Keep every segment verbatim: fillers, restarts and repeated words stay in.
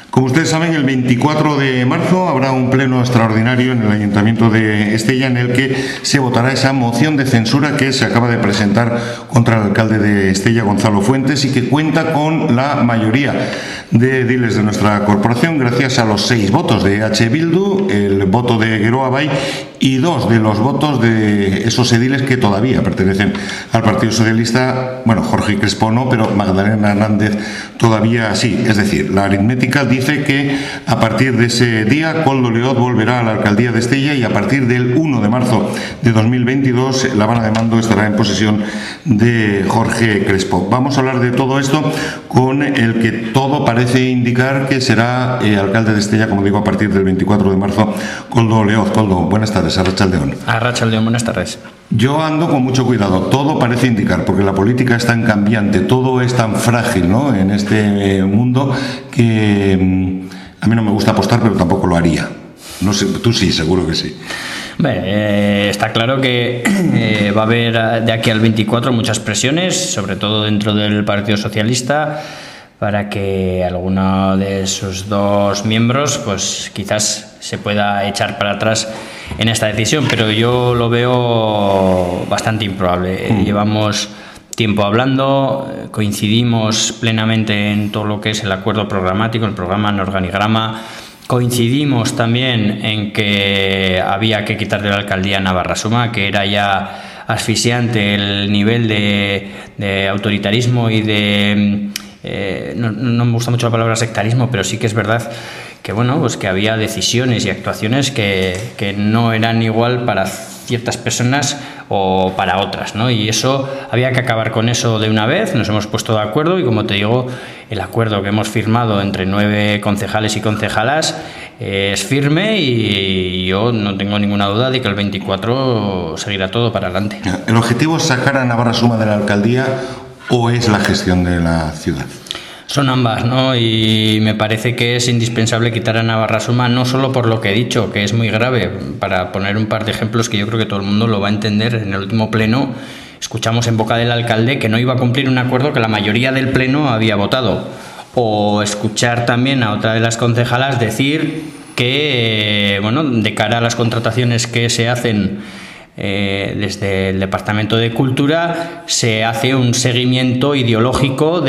Como ustedes saben, el veinticuatro de marzo habrá un pleno extraordinario en el Ayuntamiento de Estella en el que se votará esa moción de censura que se acaba de presentar contra el alcalde de Estella, Gonzalo Fuentes, y que cuenta con la mayoría de ediles de nuestra corporación gracias a los seis votos de E H Bildu, el voto de Geroa Bai y dos de los votos de esos ediles que todavía pertenecen al Partido Socialista. Bueno, Jorge Crespo no, pero Magdalena Hernández todavía sí. Es decir, la aritmética dice que a partir de ese día Koldo Leoz volverá a la alcaldía de Estella y a partir del uno de marzo de dos mil veintidós la vara de mando estará en posesión de Jorge Crespo. Vamos a hablar de todo esto con el que todo parece indicar que será eh, alcalde de Estella, como digo, a partir del veinticuatro de marzo, Koldo Leoz. Koldo, buenas tardes. Arratsaldeon. Arratsaldeon, buenas tardes. Yo ando con mucho cuidado, todo parece indicar, porque la política es tan cambiante, todo es tan frágil, ¿no?, en este mundo, que a mí no me gusta apostar, pero tampoco lo haría. No sé, tú sí, seguro que sí. Bueno, eh, está claro que eh, va a haber de aquí al veinticuatro muchas presiones, sobre todo dentro del Partido Socialista, para que alguno de sus dos miembros pues quizás se pueda echar para atrás en esta decisión, pero yo lo veo bastante improbable. Mm. Llevamos tiempo hablando, coincidimos plenamente en todo lo que es el acuerdo programático, el programa, el organigrama. Coincidimos también en que había que quitarle la alcaldía a Navarrasuma, que era ya asfixiante el nivel de, de autoritarismo y de... Eh, no, no me gusta mucho la palabra sectarismo, pero sí que es verdad que bueno, pues que había decisiones y actuaciones que, que no eran igual para ciertas personas o para otras, ¿no? Y eso había que acabar con eso de una vez. Nos hemos puesto de acuerdo y, como te digo, el acuerdo que hemos firmado entre nueve concejales y concejalas eh, es firme, y yo no tengo ninguna duda de que el veinticuatro seguirá todo para adelante. ¿El objetivo es sacar a Navarrasuma de la alcaldía o es la gestión de la ciudad? Son ambas, ¿no? Y me parece que es indispensable quitar a Navarrasuma, no solo por lo que he dicho, que es muy grave. Para poner un par de ejemplos que yo creo que todo el mundo lo va a entender, en el último pleno escuchamos en boca del alcalde que no iba a cumplir un acuerdo que la mayoría del pleno había votado. O escuchar también a otra de las concejalas decir que, bueno, de cara a las contrataciones que se hacen Eh, desde el Departamento de Cultura, se hace un seguimiento ideológico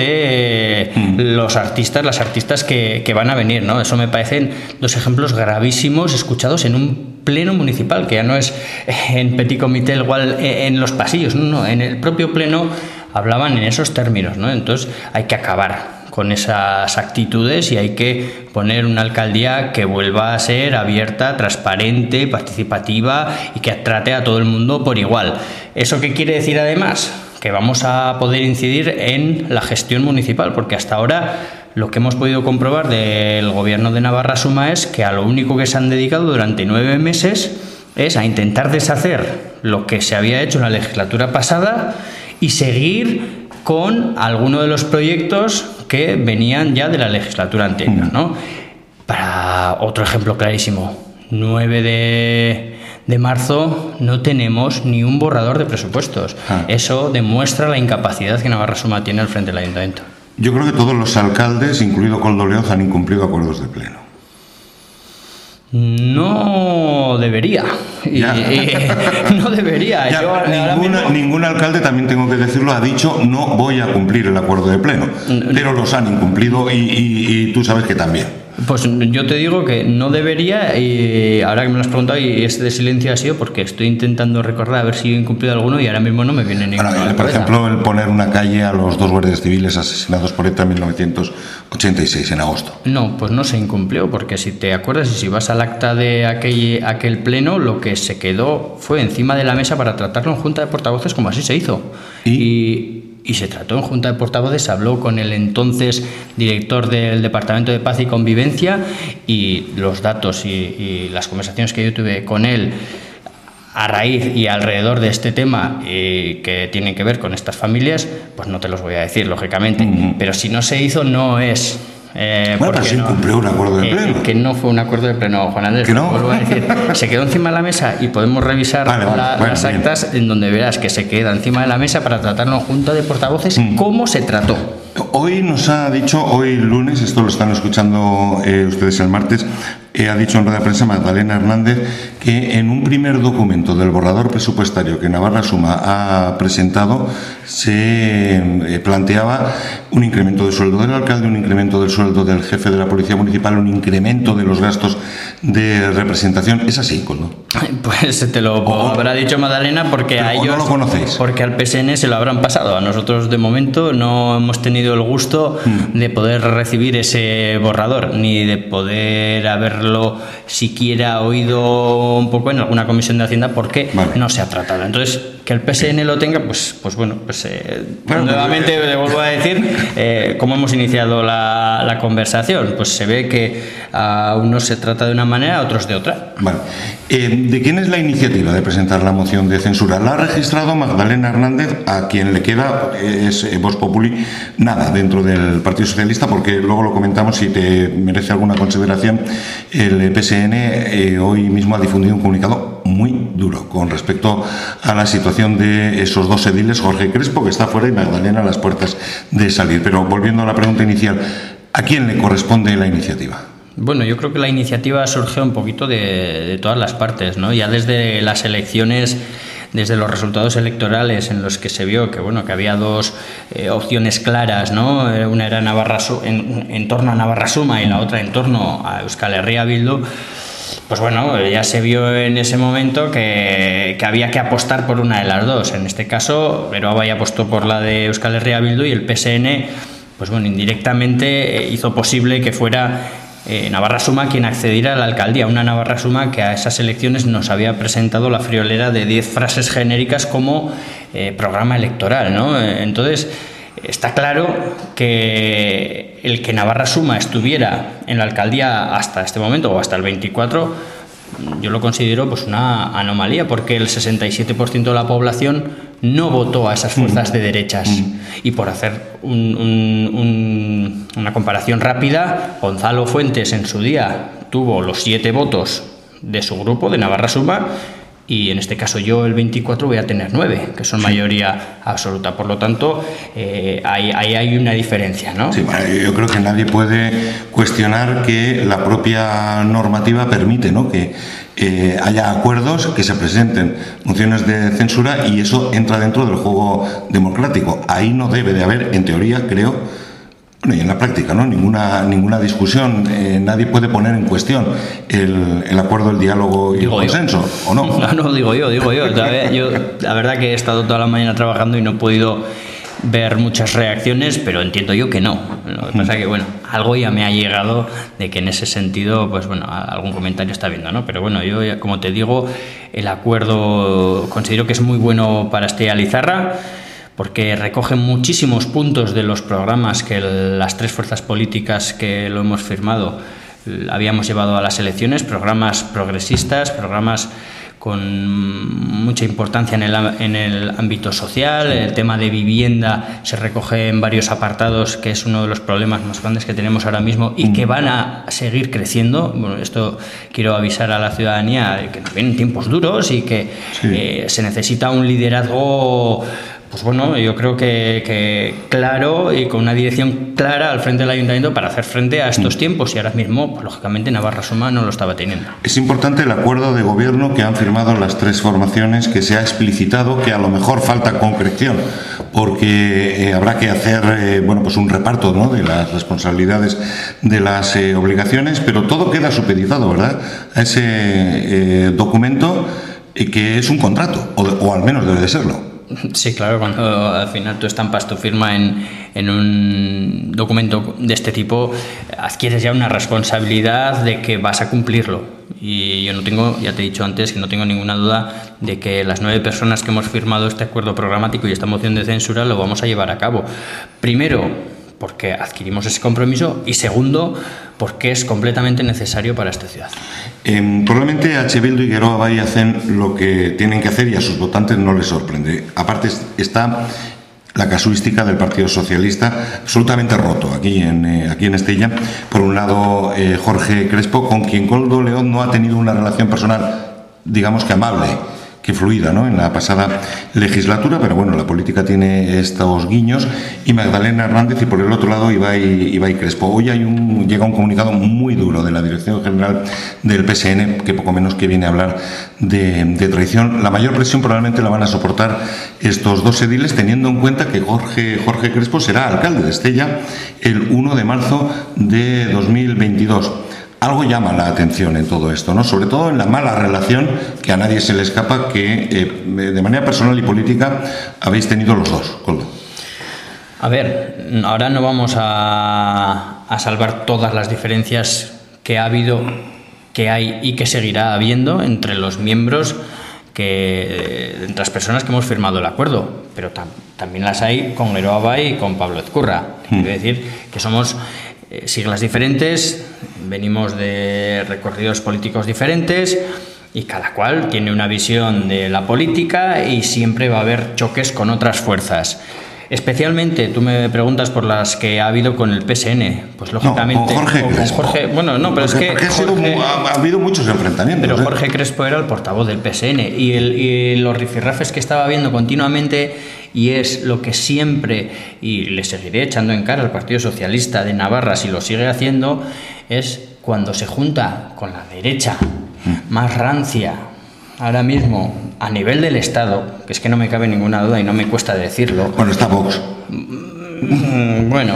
de mm. los artistas, las artistas que, que van a venir, ¿no? Eso me parecen dos ejemplos gravísimos escuchados en un pleno municipal, que ya no es en petit comité igual en los pasillos, no, no, en el propio pleno hablaban en esos términos, ¿no? Entonces hay que acabar con esas actitudes y hay que poner una alcaldía que vuelva a ser abierta, transparente, participativa y que trate a todo el mundo por igual. ¿Eso qué quiere decir además? Que vamos a poder incidir en la gestión municipal, porque hasta ahora lo que hemos podido comprobar del gobierno de Navarrasuma es que a lo único que se han dedicado durante nueve meses es a intentar deshacer lo que se había hecho en la legislatura pasada y seguir con alguno de los proyectos que venían ya de la legislatura anterior, ¿no? Para otro ejemplo clarísimo, nueve de marzo no tenemos ni un borrador de presupuestos. Ah. Eso demuestra la incapacidad que Navarrasuma tiene al frente del ayuntamiento. Yo creo que todos los alcaldes, incluido Koldo Leoz, han incumplido acuerdos de pleno. No debería. Y, y, no debería. Ya, Yo, ninguna, mismo... ningún alcalde, también tengo que decirlo, ha dicho no voy a cumplir el acuerdo de pleno, pero los han incumplido y, y, y tú sabes que también. Pues yo te digo que no debería, y ahora que me lo has preguntado y este de silencio ha sido porque estoy intentando recordar a ver si he incumplido alguno y ahora mismo no me viene ninguno. Bueno, por ejemplo, el poner una calle a los dos guardias civiles asesinados por ETA en mil novecientos ochenta y seis, en agosto. No, pues no se incumplió, porque si te acuerdas y si vas al acta de aquel, aquel pleno, lo que se quedó fue encima de la mesa para tratarlo en Junta de Portavoces, como así se hizo. ¿Y? y Y se trató en Junta de Portavoces, se habló con el entonces director del Departamento de Paz y Convivencia, y los datos y, y las conversaciones que yo tuve con él a raíz y alrededor de este tema eh, que tienen que ver con estas familias, pues no te los voy a decir, lógicamente. Mm-hmm. Pero si no se hizo, no es... Eh, bueno, pero sí no, cumplió un acuerdo de pleno. Eh, que no fue un acuerdo de pleno, Juan Andrés. ¿Que no? Vuelvo a decir, se quedó encima de la mesa y podemos revisar vale, vale, la, bueno, las actas bien. En donde verás que se queda encima de la mesa para tratarlo en Junta de Portavoces, mm. cómo se trató. Hoy nos ha dicho, hoy lunes, esto lo están escuchando eh, ustedes el martes, eh, ha dicho en rueda de prensa Magdalena Hernández que en un primer documento del borrador presupuestario que Navarra Suma ha presentado se eh, planteaba un incremento de sueldo del alcalde, un incremento del sueldo del jefe de la Policía Municipal, un incremento de los gastos de representación. ¿Es así, Coldo? Pues te lo o, habrá dicho Magdalena porque a ellos, no lo conocéis. Porque al P S N se lo habrán pasado. A nosotros de momento no hemos tenido el gusto mm. de poder recibir ese borrador, ni de poder haberlo siquiera oído un poco en alguna comisión de Hacienda, porque vale. no se ha tratado. Entonces, que el P S N lo tenga, pues, pues bueno, pues eh, bueno, nuevamente le vuelvo a decir eh, cómo hemos iniciado la, la conversación. Pues se ve que a unos se trata de una manera, a otros de otra. Vale. Eh, ¿De quién es la iniciativa de presentar la moción de censura? La ha registrado Magdalena Hernández, a quien le queda, es eh, Vox Populi, nada dentro del Partido Socialista, porque luego lo comentamos si te merece alguna consideración. El P S N eh, hoy mismo ha difundido un comunicado muy duro con respecto a la situación de esos dos ediles, Jorge Crespo, que está fuera, y Magdalena a las puertas de salir. Pero volviendo a la pregunta inicial, ¿a quién le corresponde la iniciativa? Bueno, yo creo que la iniciativa surge un poquito de, de todas las partes, ¿no? Ya desde las elecciones, desde los resultados electorales en los que se vio que bueno que había dos eh, opciones claras, ¿no? Una era Navarra en, en torno a Navarra Suma y la otra en torno a Euskal Herria Bildu. Pues bueno, ya se vio en ese momento que, que había que apostar por una de las dos. En este caso, Geroa ya apostó por la de Euskal Herria Bildu y el P S N, pues bueno, indirectamente hizo posible que fuera eh, Navarra Suma quien accediera a la alcaldía. Una Navarra Suma que a esas elecciones nos había presentado la friolera de diez frases genéricas como eh, programa electoral, ¿no? Entonces, está claro que el que Navarra Suma estuviera en la alcaldía hasta este momento o hasta el veinticuatro, yo lo considero pues una anomalía, porque el sesenta y siete por ciento de la población no votó a esas fuerzas de derechas. Y por hacer un, un, un, una comparación rápida, Gonzalo Fuentes en su día tuvo los siete votos de su grupo, de Navarra Suma, y en este caso yo el veinticuatro voy a tener nueve, que son mayoría absoluta. Por lo tanto, eh, ahí, ahí hay una diferencia, ¿no? Sí, bueno, yo creo que nadie puede cuestionar que la propia normativa permite, ¿no?, que eh, haya acuerdos, que se presenten mociones de censura, y eso entra dentro del juego democrático. Ahí no debe de haber, en teoría, creo, bueno, y en la práctica, ¿no?, ninguna ninguna discusión. Eh, nadie puede poner en cuestión el, el acuerdo, el diálogo y digo el consenso, yo. ¿o no? No, no, digo yo, digo yo. yo. La verdad que he estado toda la mañana trabajando y no he podido ver muchas reacciones, pero entiendo yo que no. Lo que pasa es que, bueno, algo ya me ha llegado de que en ese sentido, pues bueno, algún comentario está viendo, ¿no? Pero bueno, yo, como te digo, el acuerdo considero que es muy bueno para Estella Lizarra, porque recoge muchísimos puntos de los programas que las tres fuerzas políticas que lo hemos firmado habíamos llevado a las elecciones, programas progresistas, programas con mucha importancia en el, en el ámbito social. El tema de vivienda se recoge en varios apartados, que es uno de los problemas más grandes que tenemos ahora mismo y que van a seguir creciendo. Bueno, esto quiero avisar a la ciudadanía de que nos vienen tiempos duros y que sí. eh, se necesita un liderazgo, pues bueno, yo creo que, que claro y con una dirección clara al frente del ayuntamiento para hacer frente a estos tiempos, y ahora mismo, pues, lógicamente, Navarra Suma no lo estaba teniendo. Es importante el acuerdo de gobierno que han firmado las tres formaciones, que se ha explicitado que a lo mejor falta concreción, porque eh, habrá que hacer eh, bueno, pues un reparto, ¿no?, de las responsabilidades, de las eh, obligaciones, pero todo queda supeditado, ¿verdad?, a ese eh, documento eh, que es un contrato, o, o al menos debe de serlo. Sí, claro, cuando al final tú estampas tu firma en, en un documento de este tipo, adquieres ya una responsabilidad de que vas a cumplirlo. Y yo no tengo, ya te he dicho antes, que no tengo ninguna duda de que las nueve personas que hemos firmado este acuerdo programático y esta moción de censura lo vamos a llevar a cabo. Primero, porque adquirimos ese compromiso, y segundo, porque es completamente necesario para esta ciudad. Eh, probablemente H. Bildu y Geroa Bai hacen lo que tienen que hacer y a sus votantes no les sorprende. Aparte está la casuística del Partido Socialista absolutamente roto aquí en, eh, aquí en Estella. Por un lado, eh, Jorge Crespo, con quien Koldo León no ha tenido una relación personal, digamos que amable, que fluida, ¿no?, en la pasada legislatura, pero bueno, la política tiene estos guiños. Y Magdalena Hernández, y por el otro lado Ibai, Ibai Crespo. Hoy hay un, llega un comunicado muy duro de la Dirección General del P S N, que poco menos que viene a hablar de, de traición. La mayor presión probablemente la van a soportar estos dos ediles, teniendo en cuenta que Jorge, Jorge Crespo será alcalde de Estella el uno de marzo de dos mil veintidós. Algo llama la atención en todo esto, ¿no?, sobre todo en la mala relación que a nadie se le escapa que eh, de manera personal y política habéis tenido los dos, Koldo. A ver, ahora no vamos a, a salvar todas las diferencias que ha habido, que hay y que seguirá habiendo entre los miembros, que entre las personas que hemos firmado el acuerdo, pero tam, también las hay con Geroa Bai y con Pablo Ezcurra. Quiero decir que somos eh, siglas diferentes, venimos de recorridos políticos diferentes y cada cual tiene una visión de la política y siempre va a haber choques con otras fuerzas. Especialmente, tú me preguntas por las que ha habido con el P S N, pues lógicamente... No, con Jorge con Crespo. Jorge, bueno, no, pero porque, es que... Ha, sido, Jorge, ha, ha habido muchos enfrentamientos. Pero ¿eh? Jorge Crespo era el portavoz del P S N y, el, y los rifirrafes que estaba viendo continuamente, y es lo que siempre, y le seguiré echando en cara al Partido Socialista de Navarra si lo sigue haciendo, es cuando se junta con la derecha más rancia ahora mismo a nivel del Estado, que es que no me cabe ninguna duda y no me cuesta decirlo. Bueno, está Vox. Bueno,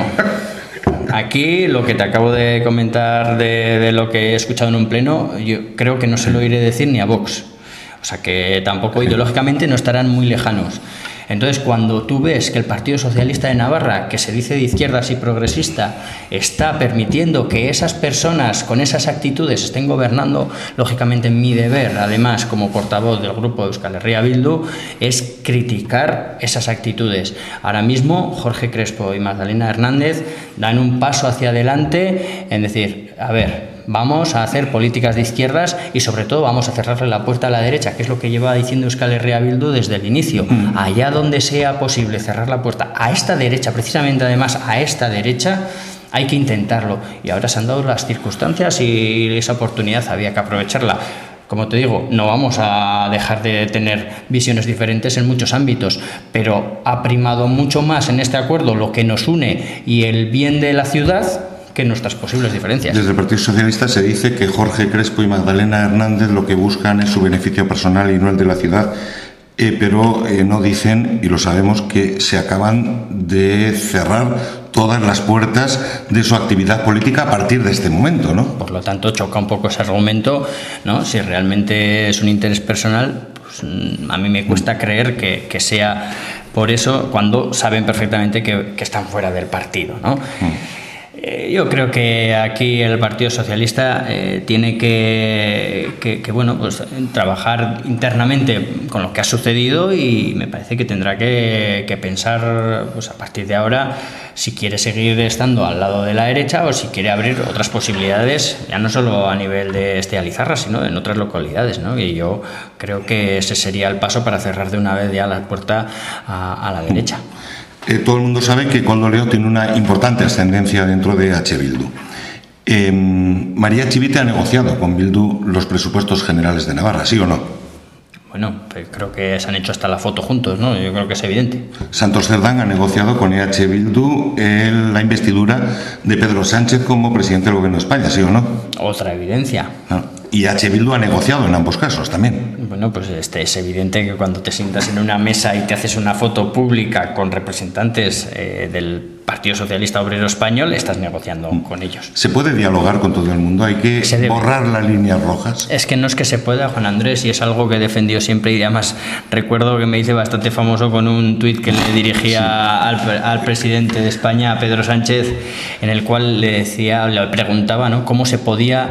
aquí lo que te acabo de comentar de, de lo que he escuchado en un pleno, yo creo que no se lo iré decir ni a Vox. O sea que tampoco ideológicamente no estarán muy lejanos. Entonces, cuando tú ves que el Partido Socialista de Navarra, que se dice de izquierdas y progresista, está permitiendo que esas personas con esas actitudes estén gobernando, lógicamente mi deber, además, como portavoz del grupo de Euskal Herria Bildu, es criticar esas actitudes. Ahora mismo, Jorge Crespo y Magdalena Hernández dan un paso hacia adelante en decir, a ver, vamos a hacer políticas de izquierdas y sobre todo vamos a cerrarle la puerta a la derecha, que es lo que lleva diciendo Euskal Herria Bildu desde el inicio. Mm. Allá donde sea posible cerrar la puerta a esta derecha, precisamente además a esta derecha, hay que intentarlo. Y ahora se han dado las circunstancias y esa oportunidad había que aprovecharla. Como te digo, no vamos a dejar de tener visiones diferentes en muchos ámbitos, pero ha primado mucho más en este acuerdo lo que nos une y el bien de la ciudad que nuestras posibles diferencias. Desde el Partido Socialista se dice que Jorge Crespo y Magdalena Hernández lo que buscan es su beneficio personal y no el de la ciudad, eh, pero eh, no dicen, y lo sabemos, que se acaban de cerrar todas las puertas de su actividad política a partir de este momento, ¿no? Por lo tanto, choca un poco ese argumento, ¿no? Si realmente es un interés personal, pues a mí me cuesta creer que, que sea por eso, cuando saben perfectamente que, que están fuera del partido, ¿no? Mm. Yo creo que aquí el Partido Socialista eh, tiene que, que, que bueno, pues, trabajar internamente con lo que ha sucedido y me parece que tendrá que, que pensar, pues, a partir de ahora, si quiere seguir estando al lado de la derecha o si quiere abrir otras posibilidades, ya no solo a nivel de Estella Lizarra, sino en otras localidades, ¿no? Y yo creo que ese sería el paso para cerrar de una vez ya la puerta a, a la derecha. Eh, todo el mundo sabe que Koldo Leo tiene una importante ascendencia dentro de H. Bildu. Eh, María Chivite ha negociado con Bildu los presupuestos generales de Navarra, ¿sí o no? Bueno, pues creo que se han hecho hasta la foto juntos, ¿no? Yo creo que es evidente. Santos Cerdán ha negociado con E H. Bildu en la investidura de Pedro Sánchez como presidente del Gobierno de España, ¿sí o no? Otra evidencia. Ah. Y H. Bildu ha negociado en ambos casos también. Bueno, pues este, es evidente que cuando te sientas en una mesa y te haces una foto pública con representantes eh, del Partido Socialista Obrero Español, estás negociando mm. con ellos. ¿Se puede dialogar con todo el mundo? ¿Hay que borrar las líneas rojas? Es que no es que se pueda, Juan Andrés, y es algo que he defendido siempre, y además recuerdo que me hice bastante famoso con un tuit que le dirigía sí. al, al presidente de España, a Pedro Sánchez, en el cual le decía, le preguntaba, ¿no?, cómo se podía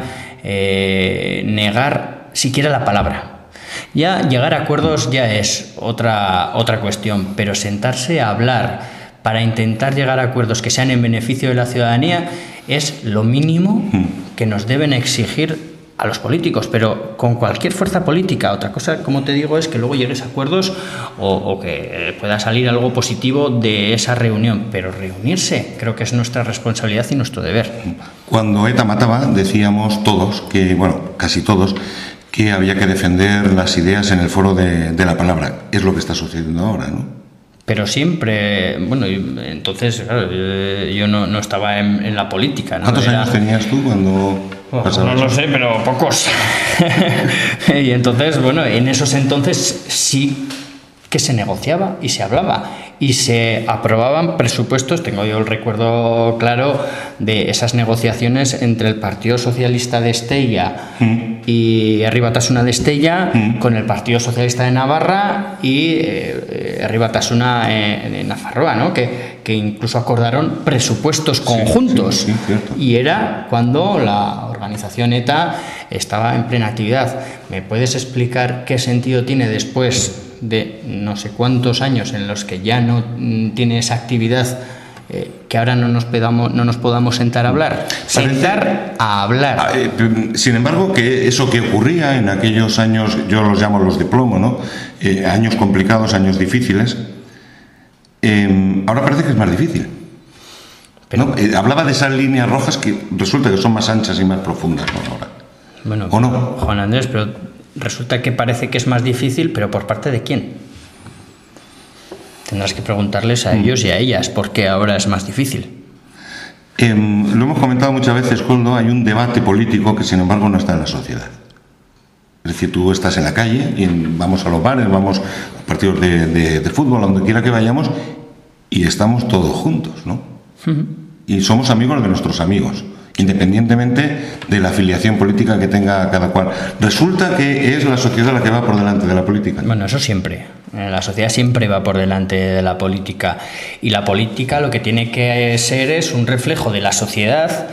eh, negar siquiera la palabra. Ya llegar a acuerdos ya es otra, otra cuestión, pero sentarse a hablar para intentar llegar a acuerdos que sean en beneficio de la ciudadanía es lo mínimo que nos deben exigir a los políticos, pero con cualquier fuerza política. Otra cosa, como te digo, es que luego llegues a acuerdos o, o que pueda salir algo positivo de esa reunión, pero reunirse creo que es nuestra responsabilidad y nuestro deber. Cuando ETA mataba, decíamos todos, que bueno, casi todos, que había que defender las ideas en el foro de, de la palabra. Es lo que está sucediendo ahora, ¿no? Pero siempre, bueno, entonces, claro, yo no, no estaba en, en la política, ¿no? ¿Cuántos Era... años tenías tú cuando Oh, pasaba no lo eso? sé, pero pocos. Y entonces, bueno, en esos entonces sí que se negociaba y se hablaba y se aprobaban presupuestos. Tengo yo el recuerdo claro de esas negociaciones entre el Partido Socialista de Estella mm. y Herri Batasuna de Estella mm. con el Partido Socialista de Navarra y eh, Herri Batasuna en, en Nafarroa, ¿no? Que, que incluso acordaron presupuestos conjuntos. Sí, sí, sí, y era cuando la organización ETA estaba en plena actividad. ¿Me puedes explicar qué sentido tiene después de no sé cuántos años en los que ya no tiene esa actividad, eh, que ahora no nos podamos, no nos podamos sentar a hablar? Sentar a hablar. Sin embargo, que eso que ocurría en aquellos años, yo los llamo los de plomo, ¿no? Eh, años complicados, años difíciles, eh, ahora parece que es más difícil. Pero, ¿no? Eh, hablaba de esas líneas rojas que resulta que son más anchas y más profundas, ¿no? Ahora. Bueno, ¿o no? Juan Andrés, pero resulta que parece que es más difícil, pero ¿por parte de quién? Tendrás que preguntarles a mm. ellos y a ellas por qué ahora es más difícil. Eh, lo hemos comentado muchas veces, Koldo, hay un debate político que sin embargo no está en la sociedad. Es decir, tú estás en la calle y vamos a los bares, vamos a partidos de, de, de fútbol, a donde quiera que vayamos, y estamos todos juntos, ¿no? Uh-huh. Y somos amigos de nuestros amigos, independientemente de la afiliación política que tenga cada cual. Resulta que es la sociedad la que va por delante de la política. Bueno, eso siempre. La sociedad siempre va por delante de la política. Y la política lo que tiene que ser es un reflejo de la sociedad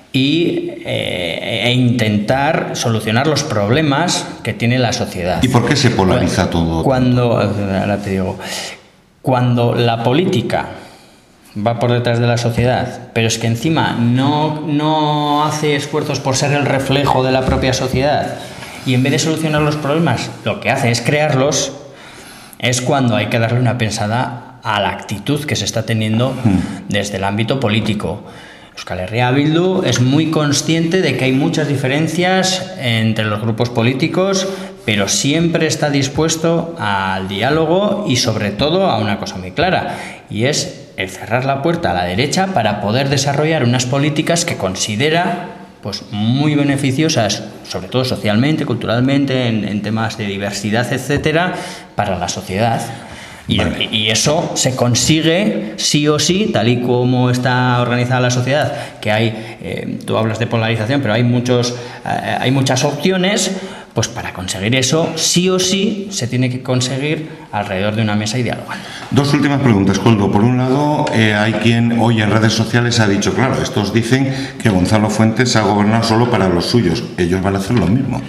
y eh, e intentar solucionar los problemas que tiene la sociedad. ¿Y por qué se polariza todo? Cuando, ahora te digo, cuando la política va por detrás de la sociedad, pero es que encima no, no hace esfuerzos por ser el reflejo de la propia sociedad y en vez de solucionar los problemas lo que hace es crearlos, es cuando hay que darle una pensada a la actitud que se está teniendo desde el ámbito político. Euskal Herria Bildu es muy consciente de que hay muchas diferencias entre los grupos políticos, pero siempre está dispuesto al diálogo y sobre todo a una cosa muy clara, y es el cerrar la puerta a la derecha para poder desarrollar unas políticas que considera pues muy beneficiosas, sobre todo socialmente, culturalmente, en, en temas de diversidad, etcétera, para la sociedad. Y, vale. y eso se consigue sí o sí, tal y como está organizada la sociedad, que hay, eh, tú hablas de polarización, pero hay muchos, eh, hay muchas opciones. Pues para conseguir eso, sí o sí, se tiene que conseguir alrededor de una mesa y dialogando. Dos últimas preguntas, Koldo. Por un lado, eh, hay quien hoy en redes sociales ha dicho, claro, estos dicen que Gonzalo Fuentes ha gobernado solo para los suyos. Ellos van a hacer lo mismo.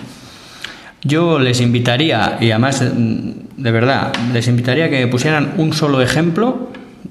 Yo les invitaría, y además, de verdad, les invitaría a que pusieran un solo ejemplo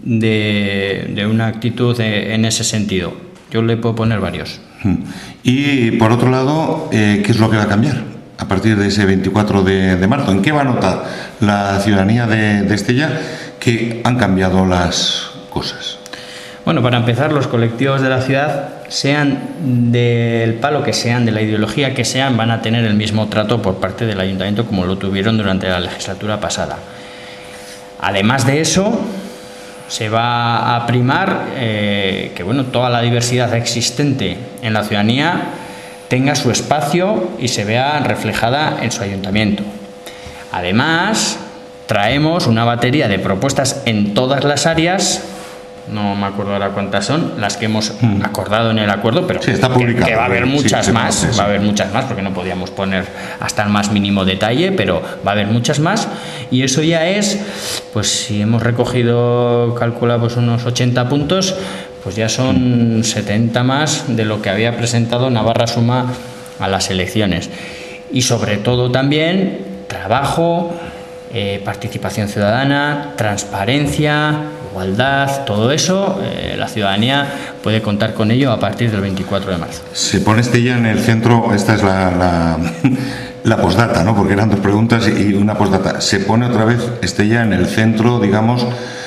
de, de una actitud en ese sentido. Yo le puedo poner varios. Y, por otro lado, eh, ¿qué es lo que va a cambiar a partir de ese veinticuatro de, de marzo? ¿En qué va a notar la ciudadanía de, de Estella que han cambiado las cosas? Bueno, para empezar, los colectivos de la ciudad, sean del palo que sean, de la ideología que sean, van a tener el mismo trato por parte del ayuntamiento como lo tuvieron durante la legislatura pasada. Además de eso, se va a primar eh, que bueno, toda la diversidad existente en la ciudadanía tenga su espacio y se vea reflejada en su ayuntamiento. Además, traemos una batería de propuestas en todas las áreas, no me acuerdo ahora cuántas son, las que hemos acordado en el acuerdo, pero sí, está publicado, que, que va a haber muchas sí, más, sí, sí. va a haber muchas más, porque no podíamos poner hasta el más mínimo detalle, pero va a haber muchas más, y eso ya es, pues si hemos recogido, calcula, pues unos ochenta puntos, pues ya son setenta más de lo que había presentado Navarra Suma a las elecciones. Y sobre todo también trabajo, eh, participación ciudadana, transparencia, igualdad, todo eso, eh, la ciudadanía puede contar con ello a partir del veinticuatro de marzo. Se pone Estella en el centro, esta es la, la, la postdata, ¿no? Porque eran dos preguntas y una postdata. Se pone otra vez Estella en el centro, digamos,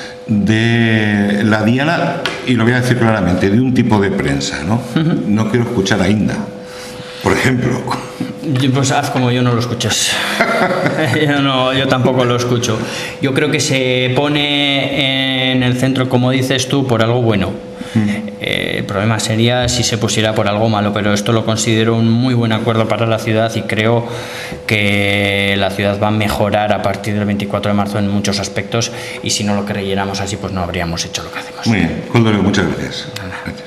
de la diana, y lo voy a decir claramente, de un tipo de prensa, ¿no? Uh-huh. No quiero escuchar a Inda, por ejemplo. Pues haz como yo, no lo escuches. yo, no, yo tampoco lo escucho. Yo creo que se pone en el centro, como dices tú, por algo bueno. Mm. Eh, el problema sería si se pusiera por algo malo, pero esto lo considero un muy buen acuerdo para la ciudad y creo que la ciudad va a mejorar a partir del veinticuatro de marzo en muchos aspectos, y si no lo creyéramos así, pues no habríamos hecho lo que hacemos. Muy bien, Koldo, muchas gracias. Gracias.